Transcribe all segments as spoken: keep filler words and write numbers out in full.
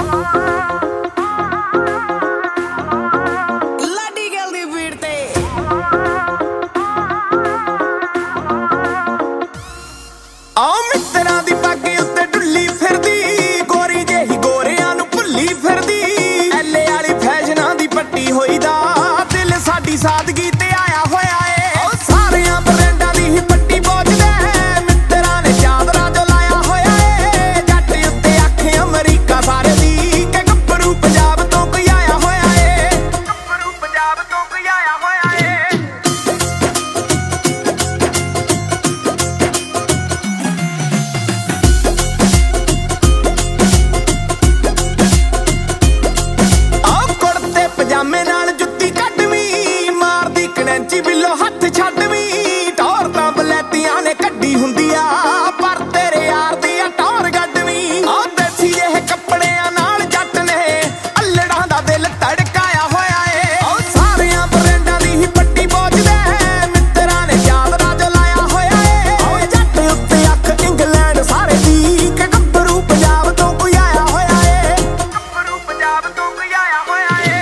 ਸਾਦਗੀ ਤੇ ਆਇਆ ਹੋਇਆ ਏ ਉਹ ਸਾਰਿਆਂ ਬਰੈਂਡਾਂ ਦੀ ਹੀ ਪੱਟੀ ਪਹੁੰਚਦਾ ਹੈ ਮਿੱਤਰਾਂ ਨੇ ਚਾਦਰਾ ਜੋ ਲਾਇਆ ਹੋਇਆ ਏ ਜੱਟ ਉੱਤੇ ਅੱਖ ਅਮਰੀਕਾ ਸਾਰੇ ਦੀ ਕਿ ਗੱਭਰੂ ਪੰਜਾਬ ਤੋਂ ਕੋਈ ਆਇਆ ਹੋਇਆ ਏ ਗੱਭਰੂ ਪੰਜਾਬ ਤੋਂ ਕੋਈ ਆਇਆ ਹੋਇਆ ਏ ਆਹ ਕੁੜਤੇ ਪਜਾਮੇ ਨਾਲ ਜੁੱਤੀ ਕੈਂਚੀ ਬਿੱਲੋ ਹੱਥ ਛੱਡ ਵੀ ਟੌਰ ਤਾਂ ਬਲੈਤੀਆਂ ਨੇ ਕੱਢੀ ਹੁੰਦੀ ਆ ਪਰ ਤੇਰੇ ਯਾਰ ਦੀ ਆ ਟੌਰ ਗੱਡ ਵੀ ਆ ਦੇਸੀ ਜਿਹੇ ਕੱਪੜਿਆਂ ਨਾਲ ਜੱਟ ਨੇ ਅੱਲੜਾਂ ਦਾ ਦਿਲ ਧੜਕਾਇਆ ਹੋਇਆ ਏ ਉਹ ਸਾਰਿਆਂ ਬਰੈਂਡਾਂ ਦੀ ਹੀ ਪੱਟੀ ਪਹੁੰਚਦਾ ਹੈ ਮਿੱਤਰਾਂ ਨੇ ਚਾਦਰਾ ਜੋ ਲਾਇਆ ਹੋਇਆ ਏ ਉਹ ਜੱਟ ਉੱਤੇ ਅੱਖ ਇੰਗਲੈਂਡ ਸਾਰੇ ਦੀ ਕਿ ਗੱਭਰੂ ਪੰਜਾਬ ਤੋਂ ਕੋਈ ਆਇਆ ਹੋਇਆ ਏ ਗੱਭਰੂ ਪੰਜਾਬ ਤੋਂ ਕੋਈ ਆਇਆ ਹੋਇਆ ਏ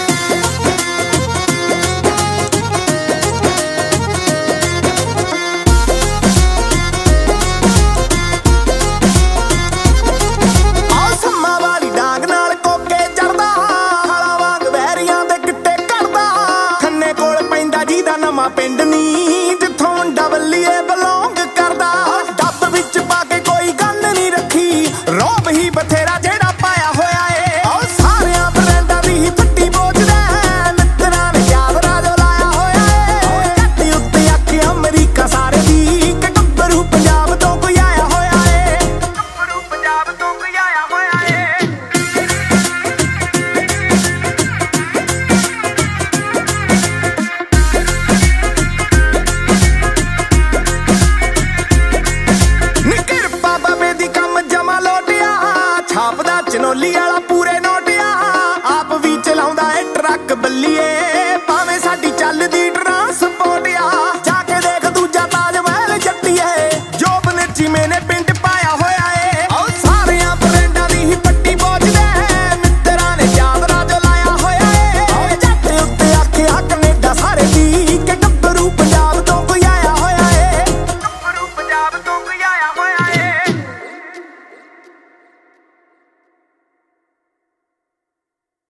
ਨਵਾਂ ਪਿੰਡ ਨੀ ਜਿੱਥੋਂ ਡਬਲੀਏ ਬਿਲੋਂਗ ਕਰਦਾ ਡੱਬ ਵਿੱਚ ਪਾ ਕੇ ਕੋਈ ਗੱਲ ਨਹੀਂ ਰੱਖੀ ਰੋਬ ਹੀ ਬਥੇਰਾ ਜਿਹੜਾ ਪਾਇਆ ਹੋਇਆ ਏ ਉਹ ਸਾਰਿਆਂ ਬਰੈਂਡਾਂ ਦੀ ਹੀ ਫੱਟੀ ਪਹੁੰਚਦਾ ਹੈ ਮਿੱਤਰਾਂ ਨੇ ਚਾਦਰਾ ਜੋ ਲਾਇਆ ਹੋਇਆ ਏ ਉਹ ਜੱਟ ਉੱਤੇ ਅੱਖ ਅਮਰੀਕਾ ਸਾਰੇ ਦੀ ਕਿ ਗੱਭਰੂ ਪੰਜਾਬ ਤੋਂ ਕੋਈ ਆਇਆ ਹੋਇਆ ਏ ਗੱਭਰੂ ਪੰਜਾਬ ਤੋਂ ਕੋਈ ਆਇਆ ਹੋਇਆ ਏ ਛਾਪਦਾ ਚਨੋਲੀ ਵਾਲਾ